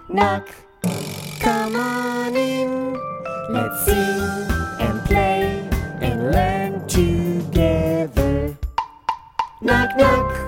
knock. Come on in. Let's sing and play and learn together. Knock, knock.